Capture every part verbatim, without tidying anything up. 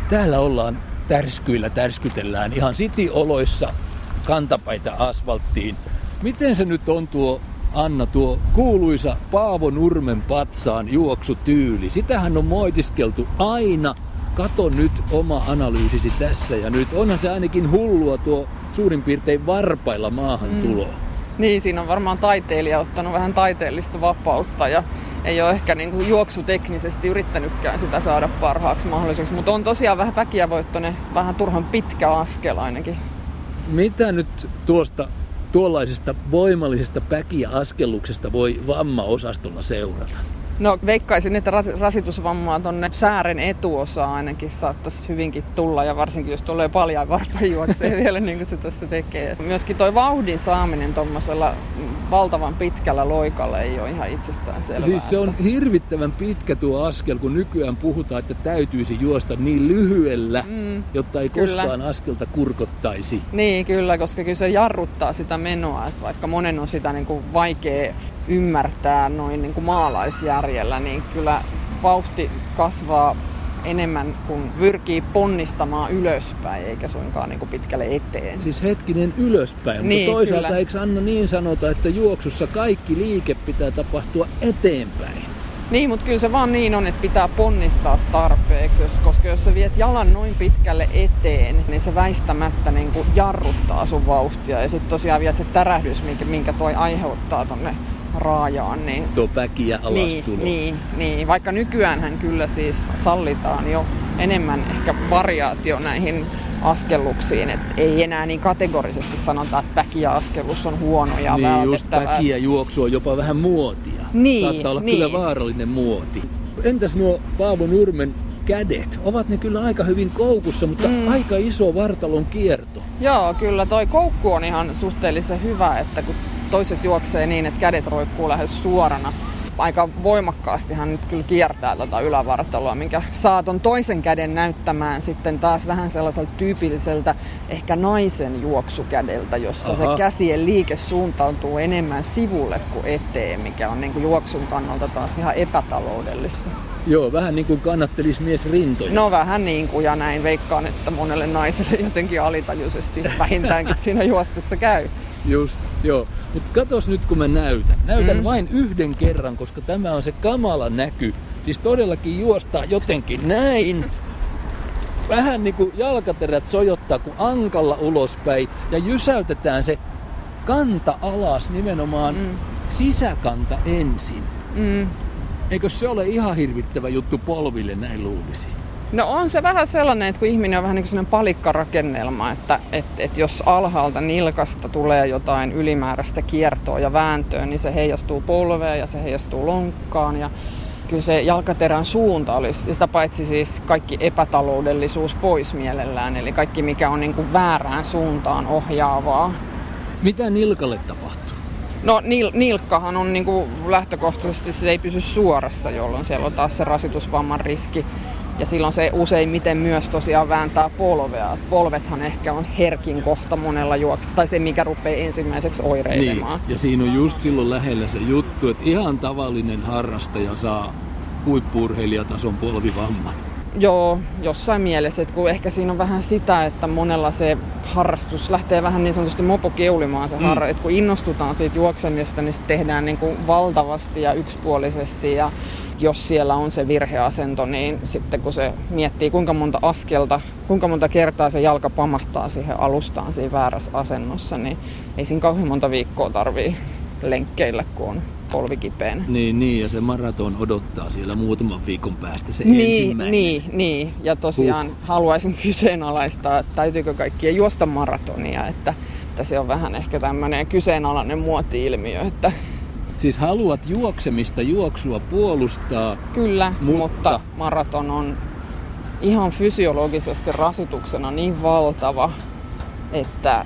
Täällä ollaan tärskyillä, tärskytellään ihan city-oloissa kantapäitä asfalttiin. Miten se nyt on tuo, Anna, tuo kuuluisa Paavo Nurmen patsaan juoksutyyli? Sitähän on moitiskeltu aina. Kato nyt oma analyysisi tässä ja nyt. Onhan se ainakin hullua tuo suurin piirtein varpailla maahan tulo. Mm. Niin, siinä on varmaan taiteilija ottanut vähän taiteellista vapautta ja ei ole ehkä niin kuin juoksuteknisesti yrittänytkään sitä saada parhaaksi mahdolliseksi, mutta on tosiaan vähän väkiävoittoinen, vähän turhan pitkä askel ainakin. Mitä nyt tuosta tuollaisesta voimallisesta päkiä-askelluksesta voi vammaosastolla seurata? No veikkaisin, että rasitusvammaa tuonne säären etuosaan ainakin saattaisi hyvinkin tulla ja varsinkin jos tulee paljon varpain juoksee vielä niin kuin se tuossa tekee. Myöskin toi vauhdin saaminen tuommoisella valtavan pitkällä loikalla ei ole ihan itsestään selvää. Siis se on hirvittävän pitkä tuo askel, kun nykyään puhutaan, että täytyisi juosta niin lyhyellä, mm, jotta ei kyllä koskaan askelta kurkottaisi. Niin kyllä, koska kyllä se jarruttaa sitä menoa, että vaikka monen on sitä niin kuin vaikea ymmärtää noin niin kuin maalaisjärjellä, niin kyllä vauhti kasvaa enemmän, kun pyrkii ponnistamaan ylöspäin, eikä suinkaan niin kuin pitkälle eteen. Siis hetkinen ylöspäin, niin, mutta toisaalta kyllä. Eikö Anna niin sanota, että juoksussa kaikki liike pitää tapahtua eteenpäin? Niin, mutta kyllä se vaan niin on, että pitää ponnistaa tarpeeksi, koska jos sä viet jalan noin pitkälle eteen, niin se väistämättä niin kuin jarruttaa sun vauhtia. Ja sitten tosiaan vielä se tärähdys, minkä, minkä toi aiheuttaa tonne raajaan. Niin, tuo päkiä alastulo. Niin, niin, niin, vaikka nykyäänhän kyllä siis sallitaan jo enemmän ehkä variaatio näihin askelluksiin, että ei enää niin kategorisesti sanota, että päkiä-askellus on huono ja niin, vältettävää. Just päkiä-juoksu on jopa vähän muotia. Niin, saattaa olla niin. kyllä vaarallinen muoti. Entäs nuo Paavo Nurmen kädet? Ovat ne kyllä aika hyvin koukussa, mutta mm. aika iso vartalon kierto. Joo, kyllä toi koukku on ihan suhteellisen hyvä, että kun toiset juoksee niin, että kädet roikkuu lähes suorana. Aika voimakkaastihan nyt kyllä kiertää tota ylävartaloa, minkä saa ton toisen käden näyttämään sitten taas vähän sellaiselta tyypilliseltä ehkä naisen juoksukädeltä, jossa Aha. se käsien liike suuntautuu enemmän sivulle kuin eteen, mikä on niin kuin juoksun kannalta taas ihan epätaloudellista. Joo, vähän niin kuin kannattelisi mies rintoja. No vähän niin kuin, ja näin veikkaan, että monelle naiselle jotenkin alitajuisesti vähintäänkin siinä juostessa käy. Just, joo. Mutta katos nyt kun mä näytän. Näytän mm. vain yhden kerran, koska tämä on se kamala näky. Siis todellakin juostaa jotenkin näin. Vähän niin kuin jalkaterät sojottaa kuin ankalla ulospäin. Ja jysäytetään se kanta alas, nimenomaan mm. sisäkanta ensin. Mm. Eikö se ole ihan hirvittävä juttu polville, näin luulisi? No on se vähän sellainen, että kun ihminen on vähän niin kuin sellainen palikkarakennelma, että, että, että jos alhaalta nilkasta tulee jotain ylimääräistä kiertoa ja vääntöä, niin se heijastuu polveen ja se heijastuu lonkkaan. Ja kyllä se jalkaterän suunta olisi, ja sitä paitsi siis kaikki epätaloudellisuus pois mielellään, eli kaikki mikä on niin kuin väärään suuntaan ohjaavaa. Mitä nilkalle tapahtuu? No nil, nilkkahan on niin kuin lähtökohtaisesti, se ei pysy suorassa, jolloin siellä on taas se rasitusvamman riski. Ja silloin se useimmiten myös tosiaan vääntää polvea. Polvethan ehkä on herkin kohta monella juoksussa, tai se mikä rupeaa ensimmäiseksi oireilemaan. Niin, ja siinä on just silloin lähellä se juttu, että ihan tavallinen harrastaja saa huippu-urheilijatason polvivamman. Joo, jossain mielessä, että kun ehkä siinä on vähän sitä, että monella se harrastus lähtee vähän niin sanotusti mopokeulimaan se mm. harra, että kun innostutaan siitä juoksemista, niin se tehdään niin kuin valtavasti ja yksipuolisesti, ja jos siellä on se virheasento, niin sitten kun se miettii kuinka monta askelta, kuinka monta kertaa se jalka pamahtaa siihen alustaan siinä väärässä asennossa, niin ei siinä kauhean monta viikkoa tarvii lenkkeillä, kun on polvi kipeänä. Niin, niin, ja se maraton odottaa siellä muutaman viikon päästä se niin, ensimmäinen. Niin, niin, ja tosiaan huh. haluaisin kyseenalaistaa, että täytyykö kaikkien juosta maratonia, että, että se on vähän ehkä tämmöinen kyseenalainen muoti-ilmiö, että siis haluat juoksemista, juoksua puolustaa. Kyllä, mutta, mutta maraton on ihan fysiologisesti rasituksena niin valtava, että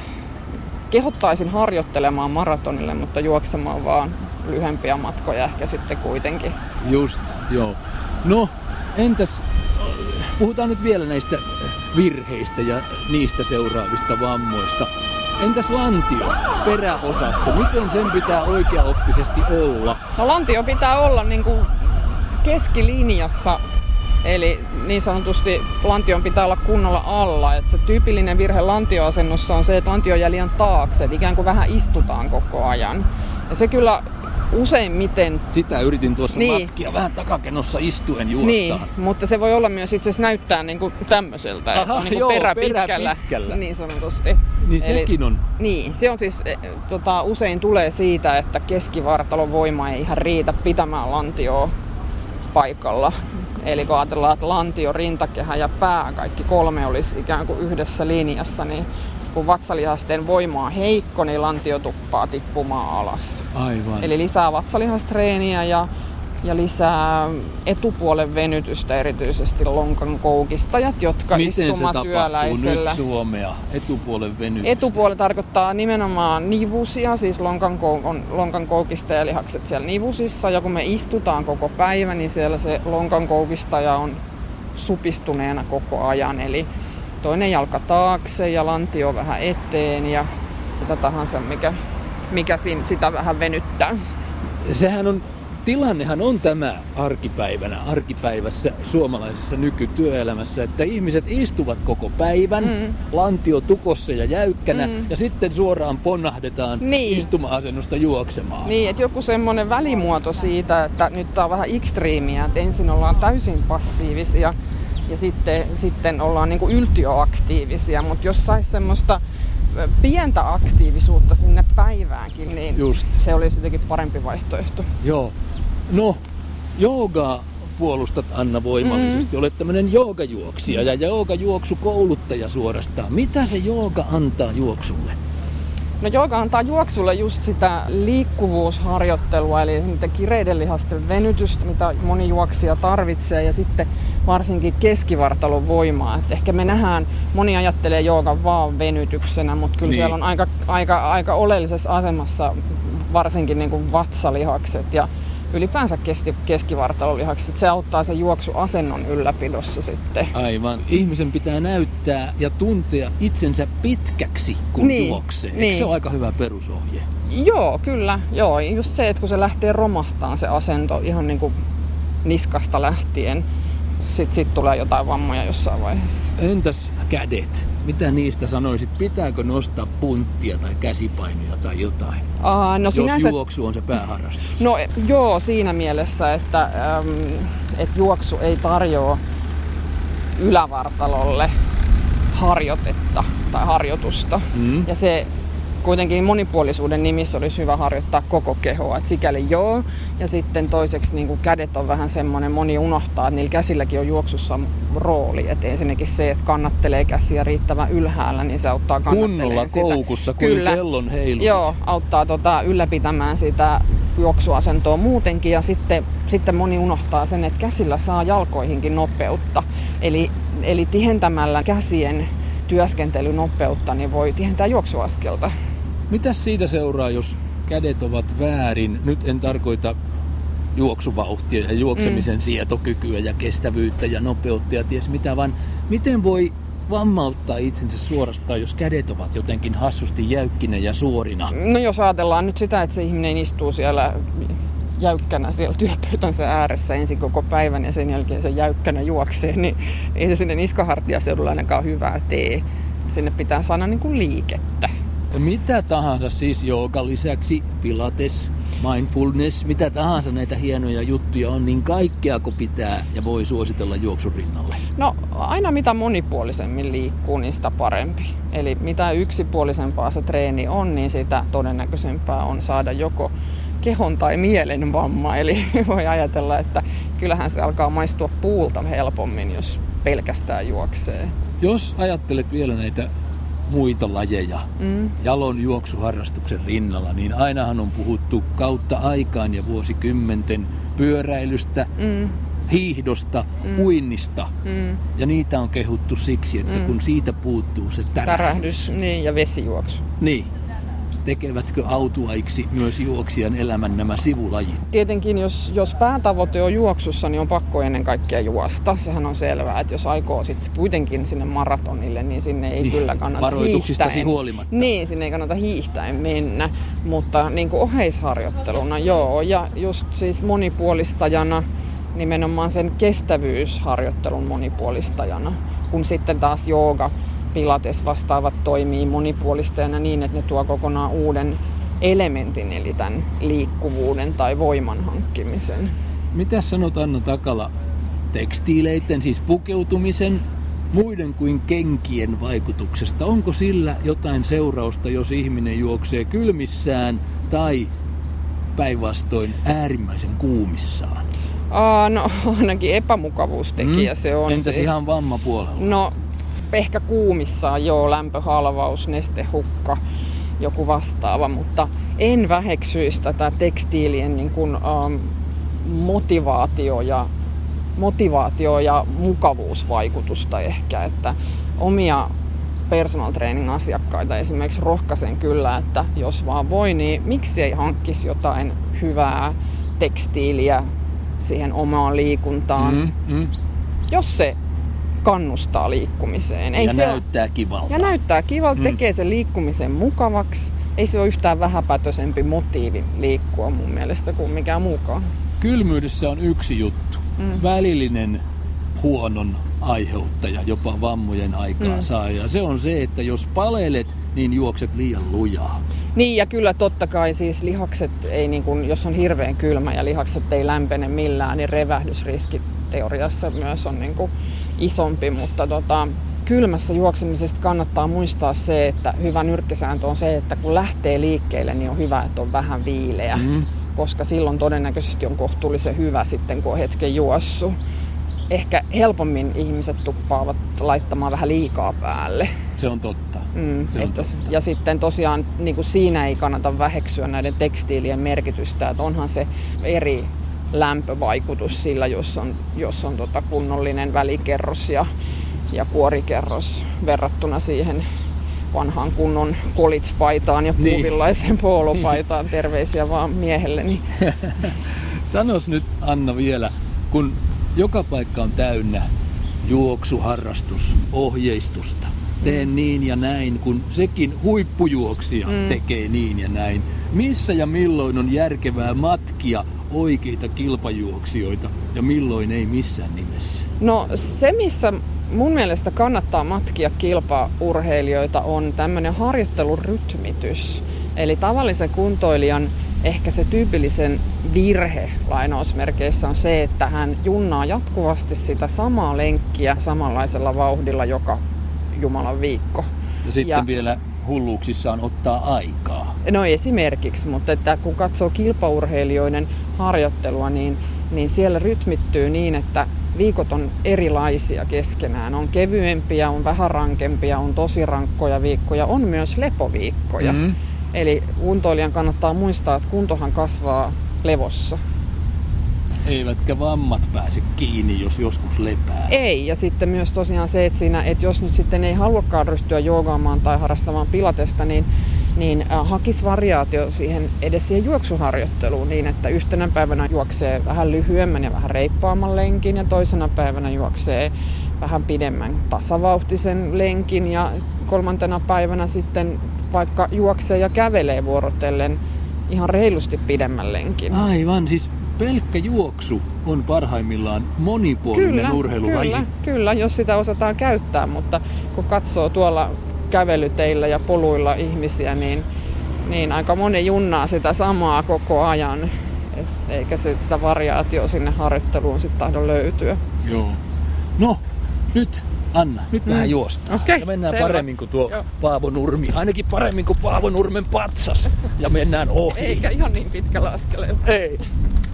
kehottaisin harjoittelemaan maratonille, mutta juoksemaan vaan lyhyempiä matkoja ehkä sitten kuitenkin. Just, joo. No, entäs, puhutaan nyt vielä näistä virheistä ja niistä seuraavista vammoista. Entäs lantio, peräosasto, miten sen pitää oikeaoppisesti olla? No lantio pitää olla niin kuin keskilinjassa Eli niin sanotusti lantion pitää olla kunnolla alla. Et se tyypillinen virhe lantioasennossa on se, että lantio jää liian taakse, että ikään kuin vähän istutaan koko ajan. Ja se kyllä useimmiten... Sitä yritin tuossa niin. matkia vähän takakenossa istuen juostaan. Niin, mutta se voi olla myös itse asiassa näyttää niin kuin tämmöiseltä, että on niin kuin perä, perä pitkällä, pitkällä niin sanotusti. Niin Eli, sekin on. Niin, se on siis, tota, usein tulee siitä, että keskivartalon voima ei ihan riitä pitämään lantioa paikalla. Eli kun ajatellaan, että lantio, rintakehä ja pää, kaikki kolme olisi ikään kuin yhdessä linjassa, niin kun vatsalihasteen voima on heikko, niin lantio tuppaa tippumaan alas. Aivan. Eli lisää vatsalihastreeniä ja, ja lisää etupuolen venytystä, erityisesti lonkan koukistajat, jotka istumatyöläisellä... Miten se tapahtuu nyt Suomea, etupuolen venytystä? Etupuoli tarkoittaa nimenomaan nivusia, siis lonkan, lonkan koukistajalihakset siellä nivusissa. Ja kun me istutaan koko päivä, niin siellä se lonkan koukistaja on supistuneena koko ajan. Eli toinen jalka taakse ja lantio vähän eteen ja mitä tahansa, mikä, mikä sitä vähän venyttää. Sehän on, tilannehan on tämä arkipäivänä, arkipäivässä suomalaisessa nykytyöelämässä, että ihmiset istuvat koko päivän, mm. lantio tukossa ja jäykkänä, mm. ja sitten suoraan ponnahdetaan niin. istuma-asennosta juoksemaan. Niin, että joku semmoinen välimuoto siitä, että nyt tää on vähän ekstriimiä, että ensin ollaan täysin passiivisia, ja sitten, sitten ollaan niin kuin yltiöaktiivisia, mutta jos sais semmoista pientä aktiivisuutta sinne päiväänkin, niin Just. se olisi jotenkin parempi vaihtoehto. Joo. No, joogaa puolustat, Anna, voimallisesti. Mm. Olet tämmöinen joogajuoksija ja joogajuoksukouluttaja suorastaan. Mitä se jooga antaa juoksulle? No jooga antaa juoksulle just sitä liikkuvuusharjoittelua, eli niitä kireiden lihasten venytystä, mitä moni juoksija tarvitsee, ja sitten varsinkin keskivartalon voimaa. Et ehkä me nähdään, moni ajattelee joogan vaan venytyksenä, mutta kyllä niin. siellä on aika, aika, aika oleellisessa asemassa varsinkin niin kuin vatsalihakset ja ylipäänsä keski, keskivartalolihakset. Se auttaa sen juoksuasennon ylläpidossa sitten. Aivan. Ihmisen pitää näyttää ja tuntea itsensä pitkäksi, kun niin, juoksee. Eikö niin. se ole aika hyvä perusohje? Joo, kyllä. Joo. Just se, että kun se lähtee romahtaan se asento ihan niin kuin niskasta lähtien, sitten sit tulee jotain vammoja jossain vaiheessa. Entäs kädet? Mitä niistä sanoisit? Pitääkö nostaa punttia tai käsipainoja tai jotain? Aa, no jos sinänsä... juoksu on se pääharrastus. No joo, siinä mielessä, että äm, et juoksu ei tarjoa ylävartalolle harjoitetta tai harjoitusta. Mm. Ja se kuitenkin monipuolisuuden nimissä olisi hyvä harjoittaa koko kehoa, että sikäli joo. Ja sitten toiseksi niin kuin kädet on vähän semmoinen, moni unohtaa, että niillä käsilläkin on juoksussa rooli. Että ensinnäkin se, että kannattelee käsiä riittävän ylhäällä, niin se auttaa kannattelemaan sitä. Kunnolla koukussa, kuin Kyllä. kellon heilut. Joo, auttaa tota, ylläpitämään sitä juoksuasentoa muutenkin. Ja sitten, sitten moni unohtaa sen, että käsillä saa jalkoihinkin nopeutta. Eli, eli tihentämällä käsien työskentelynopeutta, niin voi tihentää juoksuaskelta. Mitäs siitä seuraa, jos kädet ovat väärin? Nyt en tarkoita juoksuvauhtia ja juoksemisen mm. sietokykyä ja kestävyyttä ja nopeutta ja ties mitä, vaan miten voi vammauttaa itsensä suorastaan, jos kädet ovat jotenkin hassusti jäykkinä ja suorina? No jos ajatellaan nyt sitä, että se ihminen istuu siellä jäykkänä siellä työpöytänsä ääressä ensin koko päivän ja sen jälkeen se jäykkänä juoksee, niin ei se sinne niskahartiaseudulla ainakaan hyvää tee. Sinne pitää saada niin kuin liikettä. Mitä tahansa siis joogan lisäksi, pilates, mindfulness, mitä tahansa näitä hienoja juttuja on, niin kaikkeako pitää ja voi suositella juoksun rinnalle? No aina mitä monipuolisemmin liikkuu, niin sitä parempi. Eli mitä yksipuolisempaa se treeni on, niin sitä todennäköisempää on saada joko kehon tai mielen vamma. Eli voi ajatella, että kyllähän se alkaa maistua puulta helpommin, jos pelkästään juoksee. Jos ajattelet vielä näitä muita lajeja mm. jalon juoksuharrastuksen rinnalla, niin ainahan on puhuttu kautta aikaan ja vuosikymmenten pyöräilystä, mm. hiihdosta, mm. uinnista. Mm. Ja niitä on kehuttu siksi, että mm. kun siitä puuttuu se tärähdys. Tärähdys, niin, ja vesijuoksu. Niin. Tekevätkö autuaiksi myös juoksijan elämän nämä sivulajit? Tietenkin, jos, jos päätavoite on juoksussa, niin on pakko ennen kaikkea juosta. Sehän on selvää, että jos aikoo sitten kuitenkin sinne maratonille, niin sinne ei niin, kyllä kannata hiihtäen. Huolimatta. Niin, sinne ei kannata hiihtäen mennä. Mutta niin kuin oheisharjoitteluna, joo. Ja just siis monipuolistajana nimenomaan sen kestävyysharjoittelun monipuolistajana, kun sitten taas jooga, pilates vastaavat toimii monipuolistajana niin, että ne tuo kokonaan uuden elementin, eli tämän liikkuvuuden tai voiman hankkimisen. Mitä sanot Anna Takala tekstiileiden, siis pukeutumisen, muiden kuin kenkien vaikutuksesta? Onko sillä jotain seurausta, jos ihminen juoksee kylmissään tai päinvastoin äärimmäisen kuumissaan? Aa, no ainakin epämukavuustekijä mm. se on. Entäs siis ihan vammapuolella? No ehkä kuumissaan joo, lämpöhalvaus, nestehukka, joku vastaava, mutta en väheksyisi tätä tekstiilien niin kuin, ähm, motivaatio ja motivaatio ja mukavuusvaikutusta ehkä, että omia personal training asiakkaita esimerkiksi rohkaisen kyllä, että jos vaan voi, niin miksi ei hankkisi jotain hyvää tekstiiliä siihen omaan liikuntaan, mm, mm. jos se kannustaa liikkumiseen. Ei ja se näyttää kivalta. Ja näyttää kivalta, mm. tekee sen liikkumisen mukavaksi. Ei se ole yhtään vähäpätöisempi motiivi liikkua mun mielestä kuin mikään muukaan. Kylmyydessä on yksi juttu. Mm. Välillinen huonon aiheuttaja, jopa vammojen aikaa mm. saa. Ja se on se, että jos palelet, niin juokset liian lujaa. Niin, ja kyllä totta kai siis lihakset, ei niin kuin, jos on hirveän kylmä ja lihakset ei lämpene millään, niin revähdysriski teoriassa myös on niin kuin isompi. Mutta tota, kylmässä juoksemisesta kannattaa muistaa se, että hyvä nyrkkisääntö on se, että kun lähtee liikkeelle, niin on hyvä, että on vähän viileä. Mm. Koska silloin todennäköisesti on kohtuullisen hyvä sitten, kun on hetken juossut. Ehkä helpommin ihmiset tuppaavat laittamaan vähän liikaa päälle. Se on totta. Mm, Se on että, totta. Ja sitten tosiaan niin kuin siinä ei kannata väheksyä näiden tekstiilien merkitystä, että onhan se eri lämpövaikutus sillä, jos on, jos on tota kunnollinen välikerros ja, ja kuorikerros verrattuna siihen vanhaan kunnon college-paitaan ja puuvillaiseen niin. poolopaitaan. Terveisiä vaan miehelleni. Sanos nyt Anna vielä, kun joka paikka on täynnä juoksuharrastus, ohjeistusta. Teen mm. niin ja näin, kun sekin huippujuoksija mm. tekee niin ja näin. Missä ja milloin on järkevää matkia oikeita kilpajuoksijoita ja milloin ei missään nimessä? No se, missä mun mielestä kannattaa matkia kilpaurheilijoita, on tämmöinen harjoittelurytmitys. Eli tavallisen kuntoilijan ehkä se tyypillisen virhe lainausmerkeissä on se, että hän junnaa jatkuvasti sitä samaa lenkkiä samanlaisella vauhdilla joka Jumalan viikko. Ja sitten ja, vielä hulluuksissaan ottaa aikaa. No esimerkiksi, mutta että kun katsoo kilpaurheilijoiden harjoittelua, niin, niin siellä rytmittyy niin, että viikot on erilaisia keskenään. On kevyempiä, on vähän rankempia, on tosi rankkoja viikkoja, on myös lepoviikkoja. Mm. Eli kuntoilijan kannattaa muistaa, että kuntohan kasvaa levossa. Eivätkä vammat pääse kiinni, jos joskus lepää. Ei, ja sitten myös tosiaan se, että, siinä, että jos nyt sitten ei haluakaan ryhtyä joogaamaan tai harrastamaan pilatesta, niin, niin hakisi variaatio siihen, edes siihen juoksuharjoitteluun niin, että yhtenä päivänä juoksee vähän lyhyemmän ja vähän reippaamman lenkin ja toisena päivänä juoksee vähän pidemmän tasavauhtisen lenkin ja kolmantena päivänä sitten vaikka juoksee ja kävelee vuorotellen ihan reilusti pidemmän lenkin. Aivan, siis pelkkä juoksu on parhaimmillaan monipuolinen kyllä, urheilulaji. Kyllä, kyllä, jos sitä osataan käyttää, mutta kun katsoo tuolla kävelyteillä ja poluilla ihmisiä, niin, niin aika moni junnaa sitä samaa koko ajan, et, eikä sitä variaatioa sinne harjoitteluun sitten tahdo löytyä. Joo. No, nyt Anna, nyt mm. vähän juostaan. Okay, ja mennään selvä. Paremmin kuin tuo Joo. Paavo Nurmi. Ainakin paremmin kuin Paavo Nurmen patsas. Ja mennään ohi. Eikä ihan niin pitkällä askeleella. Ei.